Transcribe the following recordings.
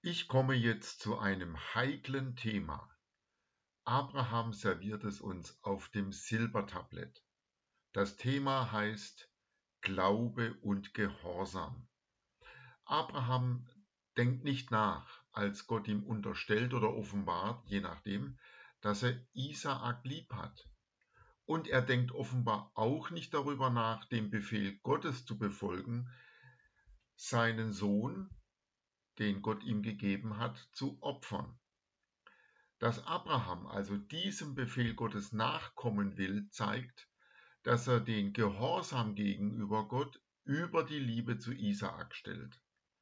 Ich komme jetzt zu einem heiklen Thema. Abraham serviert es uns auf dem Silbertablett. Das Thema heißt Glaube und Gehorsam. Abraham denkt nicht nach, als Gott ihm unterstellt oder offenbart, je nachdem, dass er Isaak lieb hat. Und er denkt offenbar auch nicht darüber nach, den Befehl Gottes zu befolgen, seinen Sohn, den Gott ihm gegeben hat, zu opfern. Dass Abraham also diesem Befehl Gottes nachkommen will, zeigt, dass er den Gehorsam gegenüber Gott über die Liebe zu Isaak stellt.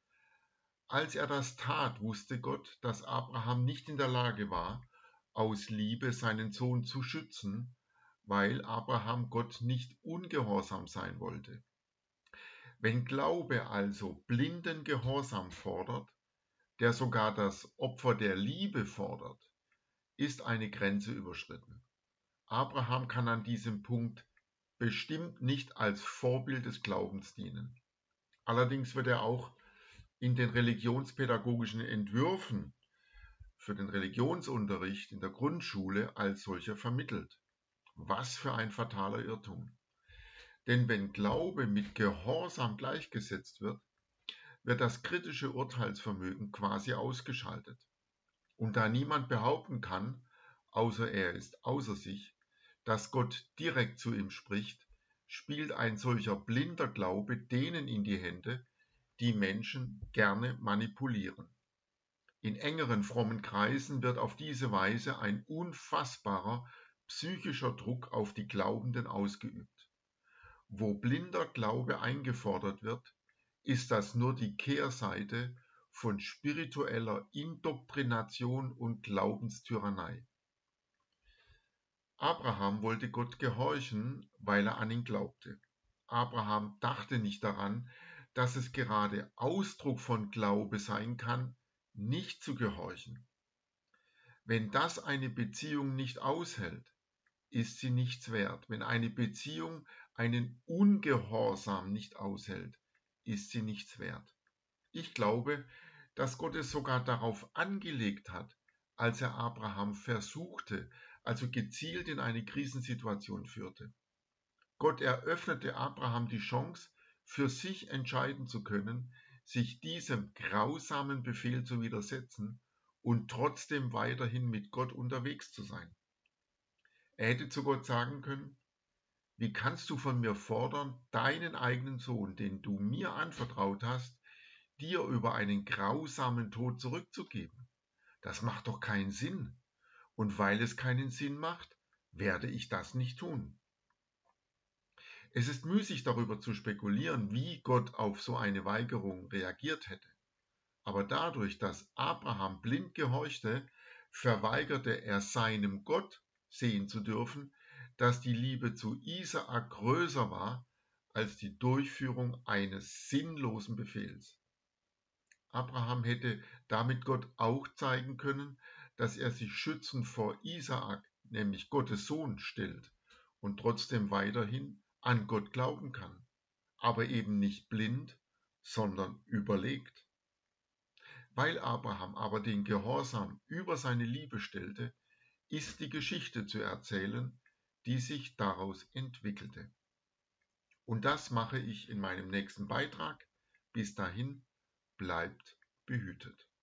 Als er das tat, wusste Gott, dass Abraham nicht in der Lage war, aus Liebe seinen Sohn zu schützen, weil Abraham Gott nicht ungehorsam sein wollte. Wenn Glaube also blinden Gehorsam fordert, der sogar das Opfer der Liebe fordert, ist eine Grenze überschritten. Abraham kann an diesem Punkt bestimmt nicht als Vorbild des Glaubens dienen. Allerdings wird er auch in den religionspädagogischen Entwürfen für den Religionsunterricht in der Grundschule als solcher vermittelt. Was für ein fataler Irrtum. Denn wenn Glaube mit Gehorsam gleichgesetzt wird, wird das kritische Urteilsvermögen quasi ausgeschaltet. Und da niemand behaupten kann, außer er ist außer sich, dass Gott direkt zu ihm spricht, spielt ein solcher blinder Glaube denen in die Hände, die Menschen gerne manipulieren. In engeren frommen Kreisen wird auf diese Weise ein unfassbarer psychischer Druck auf die Glaubenden ausgeübt. Wo blinder Glaube eingefordert wird, ist das nur die Kehrseite von spiritueller Indoktrination und Glaubenstyrannei. Abraham wollte Gott gehorchen, weil er an ihn glaubte. Abraham dachte nicht daran, dass es gerade Ausdruck von Glaube sein kann, nicht zu gehorchen. Wenn das eine Beziehung nicht aushält, ist sie nichts wert. Wenn eine Beziehung einen Ungehorsam nicht aushält, ist sie nichts wert. Ich glaube, dass Gott es sogar darauf angelegt hat, als er Abraham versuchte, also gezielt in eine Krisensituation führte. Gott eröffnete Abraham die Chance, für sich entscheiden zu können, sich diesem grausamen Befehl zu widersetzen und trotzdem weiterhin mit Gott unterwegs zu sein. Er hätte zu Gott sagen können: Wie kannst du von mir fordern, deinen eigenen Sohn, den du mir anvertraut hast, dir über einen grausamen Tod zurückzugeben? Das macht doch keinen Sinn. Und weil es keinen Sinn macht, werde ich das nicht tun. Es ist müßig darüber zu spekulieren, wie Gott auf so eine Weigerung reagiert hätte. Aber dadurch, dass Abraham blind gehorchte, verweigerte er seinem Gott sehen zu dürfen, dass die Liebe zu Isaak größer war als die Durchführung eines sinnlosen Befehls. Abraham hätte damit Gott auch zeigen können, dass er sich schützend vor Isaak, nämlich Gottes Sohn, stellt und trotzdem weiterhin an Gott glauben kann, aber eben nicht blind, sondern überlegt. Weil Abraham aber den Gehorsam über seine Liebe stellte, ist die Geschichte zu erzählen, die sich daraus entwickelte. Und das mache ich in meinem nächsten Beitrag. Bis dahin, bleibt behütet.